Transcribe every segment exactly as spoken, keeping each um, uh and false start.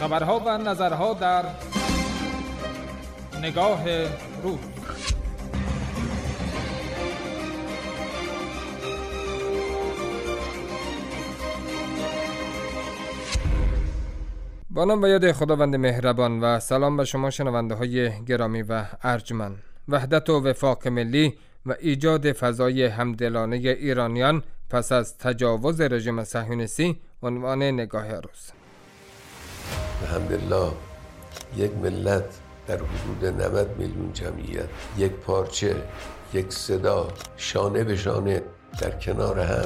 خبرها و نظرها در نگاه روز. با نام و یاد خداوند مهربان و سلام به شما شنونده های گرامی و ارجمند. وحدت و وفاق ملی و ایجاد فضای همدلانه ایرانیان پس از تجاوز رژیم صهیونیستی عنوان نگاه روز. الحمدلله یک ملت در حدود نود میلیون جمعیت، یک پارچه، یک صدا، شانه به شانه در کنار هم،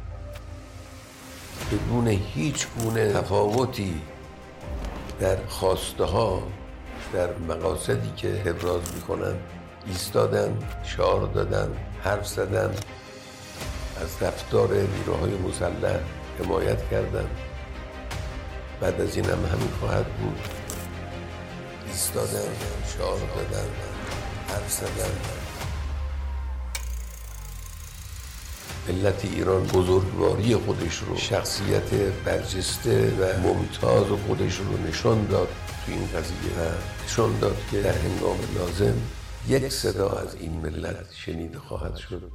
بدون هیچ گونه تفاوتی در خواسته ها، در مقاصدی که ابراز میکنن ایستادن، شعار دادن، حرف زدن، از رفتار نیروهای مسلح حمایت کردن. بعد از این هم همین خواهد بود. ایستادن، شعار دادن، حرف زدن. ملت ایران بزرگواری خودش رو، شخصیت برجسته و ممتاز خودش رو نشان داد تو این قضیه و نشان داد که در هنگام لازم یک صدا از این ملت شنیده خواهد شد.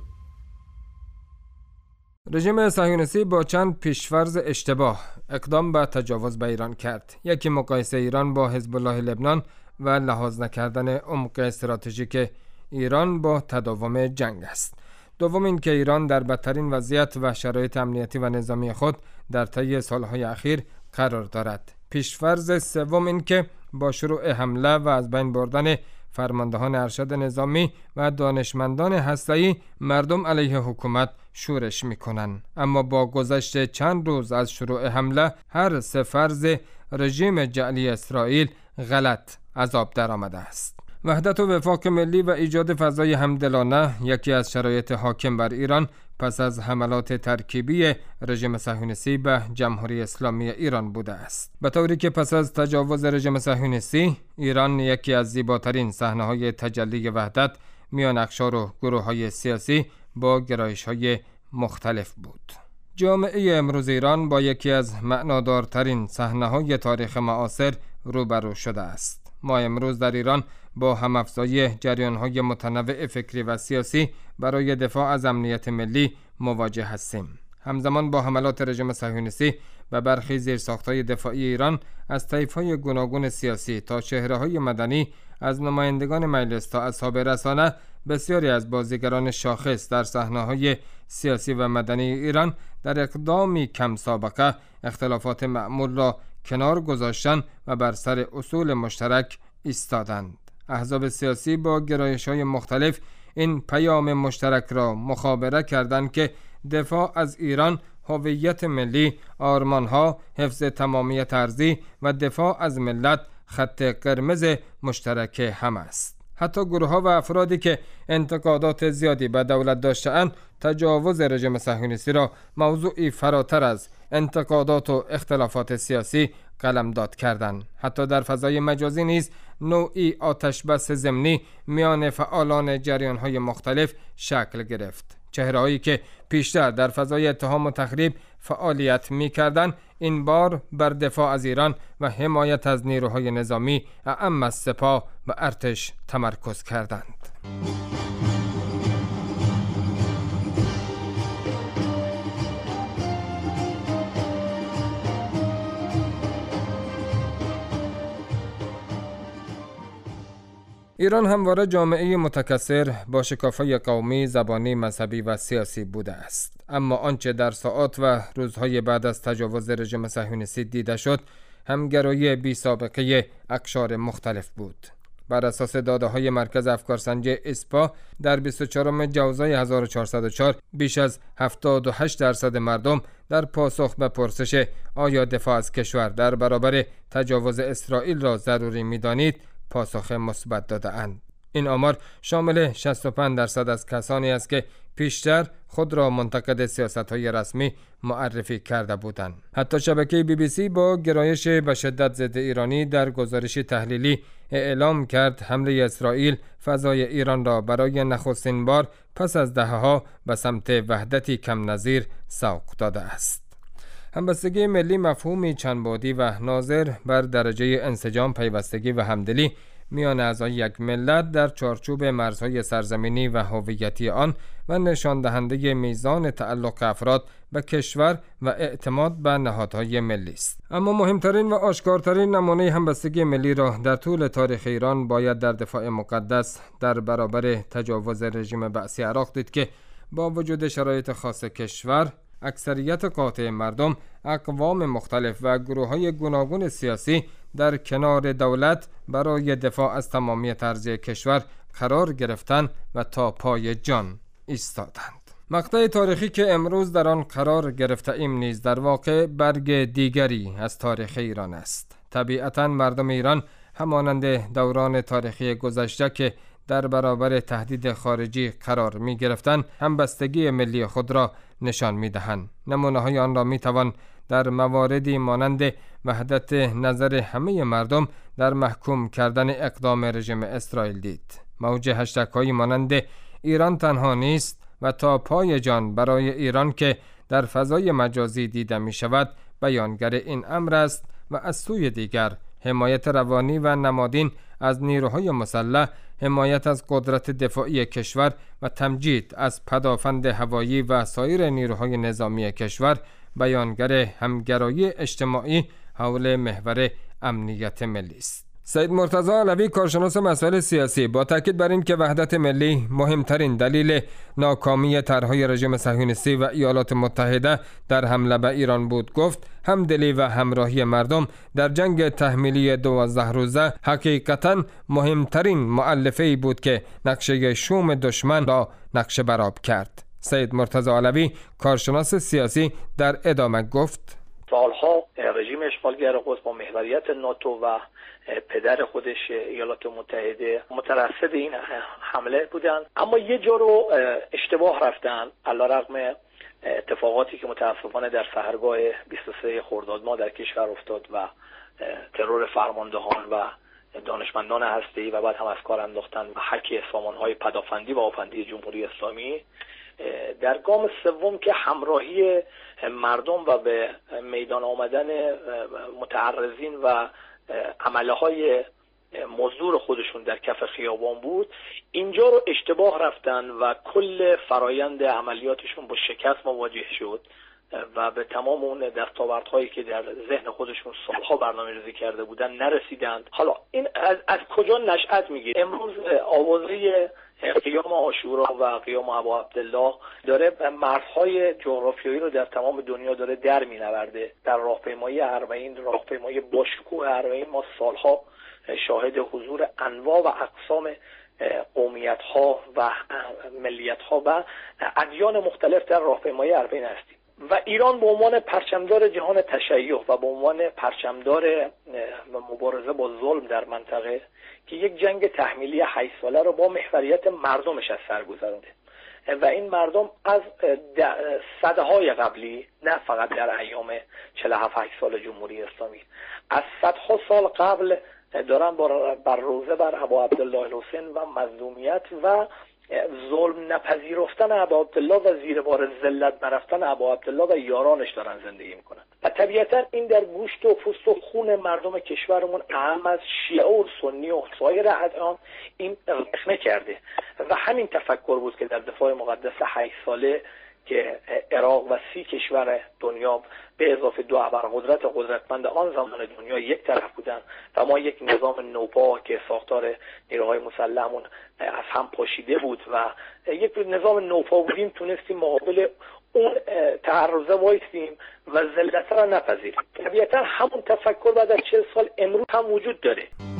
رژیم صهیونیستی با چند پیشفرض اشتباه اقدام به تجاوز به ایران کرد. یکی مقایسه ایران با حزب الله لبنان و لحاظ نکردن عمق استراتژیک ایران با تداوم جنگ است. دوم این که ایران در بدترین وضعیت و شرایط امنیتی و نظامی خود در طی سالهای اخیر قرار دارد. پیشفرض سوم این که با شروع حمله و از بین بردن فرماندهان ارشد نظامی و دانشمندان هسته‌ای مردم علیه حکومت شورش می‌کنند. اما با گذشت چند روز از شروع حمله هر سه فرض رژیم جعلی اسرائیل غلط از آب درآمده است. وحدت و وفاق ملی و ایجاد فضای همدلانه یکی از شرایط حاکم بر ایران پس از حملات ترکیبی رژیم صهیونیستی به جمهوری اسلامی ایران بوده است. به طوری که پس از تجاوز رژیم صهیونیستی ایران یکی از زیباترین صحنه‌های تجلی وحدت میان اقشار و گروه‌های سیاسی با گرایش‌های مختلف بود. جامعه امروز ایران با یکی از معنادارترین صحنه‌های تاریخ معاصر روبرو شده است. ما امروز در ایران با هم‌افزایی جریان‌های متنوع فکری و سیاسی برای دفاع از امنیت ملی مواجه هستیم. همزمان با حملات رژیم صهیونیستی و برخی زیرساخت‌های دفاعی ایران از طیف‌های گوناگون سیاسی تا چهره‌های مدنی، از نمایندگان مجلس تا اصحاب رسانه، بسیاری از بازیگران شاخص در صحنه‌های سیاسی و مدنی ایران در اقدامی کم سابقه اختلافات معمول را کنار گذاشتن و بر سر اصول مشترک ایستادند. احزاب سیاسی با گرایش‌های مختلف این پیام مشترک را مخابره کردند که دفاع از ایران، هویت ملی، آرمان‌ها، حفظ تمامیت ارضی و دفاع از ملت خط قرمز مشترک هم است. حتی گروه‌ها و افرادی که انتقادات زیادی به دولت داشته‌اند، تجاوز رژیم صهیونیستی را موضوعی فراتر از انتقادات و اختلافات سیاسی قلمداد کردند. حتی در فضای مجازی نیز نوعی آتش بس ضمنی میان فعالان جریان‌های مختلف شکل گرفت. چهره‌هایی که پیشتر در فضای اتهام و تخریب فعالیت می‌کردند، این بار بر دفاع از ایران و حمایت از نیروهای نظامی اعم از سپاه و ارتش تمرکز کردند. ایران همواره جامعه متکثر با شکافه‌ی قومی، زبانی، مذهبی و سیاسی بوده است. اما آنچه در ساعات و روزهای بعد از تجاوز رژیم صهیونیستی دیده شد، همگرایی بی سابقه اقشار مختلف بود. بر اساس داده‌های مرکز افکارسنجی اسپا در بیست و چهارم جوزای هزار و چهارصد و چهار بیش از هفتاد و هشت درصد مردم در پاسخ به پرسش آیا دفاع از کشور در برابر تجاوز اسرائیل را ضروری می‌دانید پاسخ مثبت داده‌اند. این آمار شامل شصت و پنج درصد از کسانی است که پیشتر خود را منتقد سیاست‌های رسمی معرفی کرده بودند. حتی شبکه بی بی سی با گرایش به شدت ضد ایرانی در گزارشی تحلیلی اعلام کرد حمله اسرائیل فضای ایران را برای نخستین بار پس از دهه‌ها به سمت وحدتی کم نظیر سوق داده است. همبستگی ملی مفهومی چندبعدی و ناظر بر درجه انسجام، پیوستگی و همدلی میان اعضای یک ملت در چارچوب مرزهای سرزمینی و هویتی آن و نشان دهنده میزان تعلق افراد به کشور و اعتماد به نهادهای ملی است. اما مهمترین و آشکارترین نمونه همبستگی ملی را در طول تاریخ ایران باید در دفاع مقدس در برابر تجاوز رژیم بعثی عراق دید که با وجود شرایط خاص کشور، اکثریت قاطع مردم، اقوام مختلف و گروه‌های گوناگون سیاسی در کنار دولت برای دفاع از تمامیت ارضی کشور قرار گرفتند و تا پای جان ایستادند. مقطع تاریخی که امروز در آن قرار گرفته ایم نیز در واقع برگ دیگری از تاریخ ایران است. طبیعتاً مردم ایران همانند دوران تاریخی گذشته که در برابر تهدید خارجی قرار می گرفتند، همبستگی ملی خود را نشان می دهند. نمونه های آن را می توان در مواردی مانند وحدت نظر همه مردم در محکوم کردن اقدام رژیم اسرائیل دید. موج هشتگ هایی مانند ایران تنها نیست و تا پای جان برای ایران که در فضای مجازی دیده می شود بیانگر این امر است و از سوی دیگر حمایت روانی و نمادین از نیروهای مسلح، حمایت از قدرت دفاعی کشور و تمجید از پدافند هوایی و سایر نیروهای نظامی کشور بیانگر همگرایی اجتماعی حول محور امنیت ملی است. سید مرتضی علوی، کارشناس مسائل سیاسی، با تاکید بر این که وحدت ملی مهمترین دلیل ناکامی طرحهای رژیم صهیونیستی و ایالات متحده در حمله به ایران بود، گفت همدلی و همراهی مردم در جنگ تحمیلی دوازده روزه حقیقتاً مهمترین مؤلفه‌ای بود که نقشه شوم دشمن را نقشه برآب کرد. سید مرتضی علوی، کارشناس سیاسی، در ادامه گفت: سالها رژیم اشغالگر قدس با محوریت ناتو و پدر خودش ایالات متحده مترصد این حمله بودن، اما یه جا رو اشتباه رفتن علیرغم اتفاقاتی که متاسفانه در سحرگاه بیست و سه خرداد ماه در کشور افتاد و ترور فرماندهان و دانشمندان هسته‌ای و بعد هم از کار انداختن و حک سامانهای پدافندی و آفندی جمهوری اسلامی. در گام سوم که همراهی مردم و به میدان آمدن متعرضین و عمله های مزدور خودشون در کف خیابان بود، اینجا رو اشتباه رفتن و کل فرایند عملیاتشون با شکست مواجه شد و به تمام اون دستاوردهایی که در ذهن خودشون سالها برنامه‌ریزی کرده بودن نرسیدند. حالا این از, از کجا نشأت میگیره؟ امروز آوازه قیام عاشورا و قیام ابا عبدالله داره مرزهای جغرافیایی رو در تمام دنیا داره در مینورده. در راهپیمایی اربعین، راهپیمایی باشکوه اربعین، ما سالها شاهد حضور انواع و اقسام قومیت ها و ملیت ها و ادیان مختلف در راهپیمایی اربعین هستیم و ایران به عنوان پرچمدار جهان تشیع و به عنوان پرچمدار مبارزه با ظلم در منطقه که یک جنگ تحمیلی هشت ساله رو با محوریت مردمش از سر گذرونده و این مردم از صدهای قبلی، نه فقط در ایام چهل و هفت سال جمهوری اسلامی، از صدها سال قبل دارن بر روزه بر ابا عبدالله الحسین و مظلومیت و ظلم نپذیرفتن ابا عبدالله و زیر بار ذلت نرفتن ابا عبدالله و یارانش دارن زندگی میکنن و طبیعتا این در گوشت و پوست و خون مردم کشورمون اهم از شیعه و سنی و سایر ادیان این رخنه کرده و همین تفکر بود که در دفاع مقدس هشت ساله که عراق و سی کشور دنیا به اضافه دو ابرقدرت قدرتمند آن زمان دنیا یک طرف بودن و ما یک نظام نوپا که ساختار نیروهای مسلحمون از هم پاشیده بود و یک نظام نوپا بودیم، تونستیم مقابل اون تعرضه وایسیم و ذلت را نپذیریم. طبیعتا همون تفکر بعد از چهل سال امروز هم وجود داره.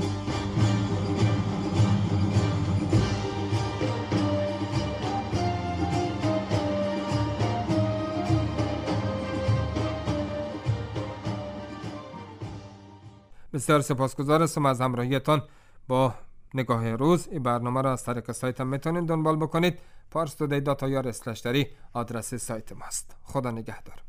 بسیار سپاسگزار هستم از همراهیتان با نگاه روز. این برنامه را از طریق سایت هم میتونید دنبال بکنید. پارس تودی دات آی آر اسلش دری آدرس سایت ماست. خدا نگهدار.